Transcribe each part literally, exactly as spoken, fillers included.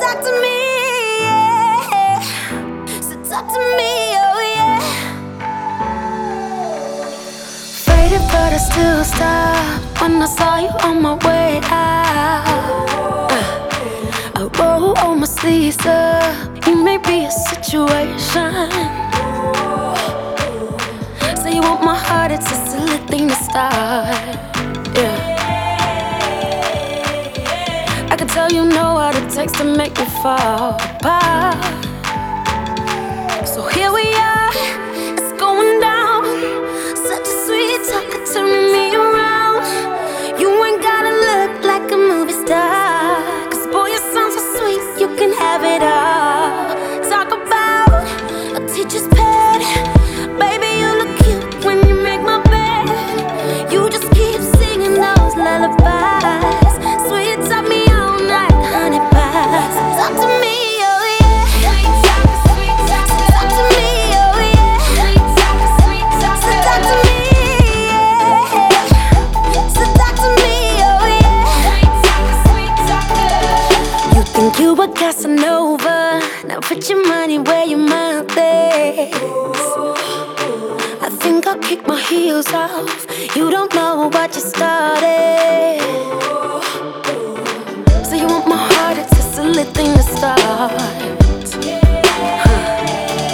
talk to me, yeah. So talk to me, oh yeah. Faded, but I still stopped when I saw you on my way out. uh, I roll all my sleeves up. You may be a situation. Say you want my heart, it's a silly thing to start. Yeah, I can tell you know what it takes to make me fall apart. So here we are, it's going down. Such a sweet talker turning me around. You ain't gotta look like a movie star, 'cause boy, you sound so sweet, you can have it all. Talk about a teacher's pet. Baby, you look cute when you make my bed. You just keep singing those lullabies. Sweet, talk me all night, honey pie. So talk to me, oh yeah. Sweet talk, sweet talk. So talk to me, oh yeah. Sweet talk, sweet talk. So talk to me, yeah. So talk to me, oh yeah. Sweet talk, sweet talk. You think you a Casanova? Now put your money where your mouth is. I think I'll kick my heels off. You don't know what you started. So you want my heart, it's a silly thing to start. Huh.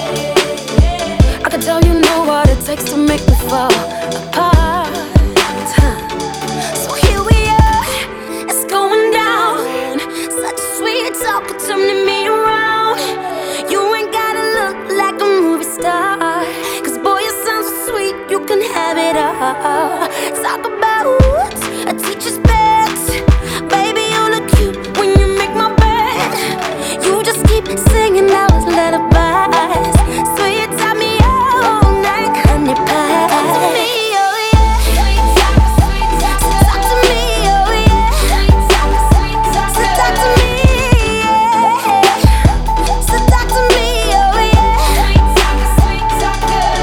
I can tell you know what it takes to make me fall apart. Huh. So here we are, it's going down. Such a sweet talk, turning me around. You ain't gotta look like a movie star, 'cause boy, you sound so sweet, you can have it all. Talk about a teacher's pet. Baby, you look cute when you make my bed. You just keep singing those lullabies. Sweet, tell me all night, honey pie. Talk to me, oh yeah. Sweet talk, sweet talk. So talk to me, oh yeah. Sweet talk, sweet talk. So talk to me, yeah. So talk to me, oh yeah. Sweet talk, sweet talk.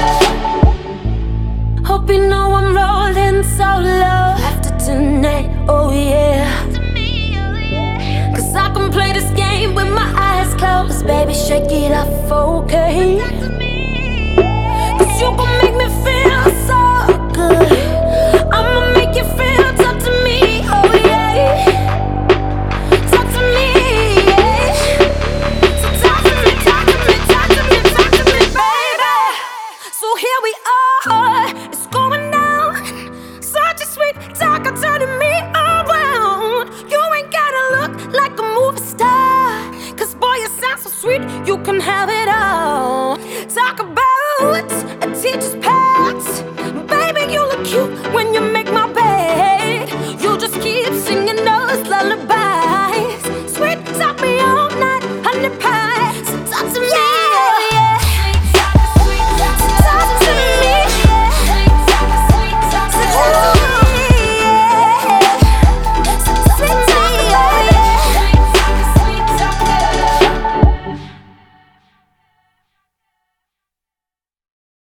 Hope you know I'm rolling solo after tonight, oh yeah. 'Cause I can play this game with my eyes closed. Baby, shake it off, okay?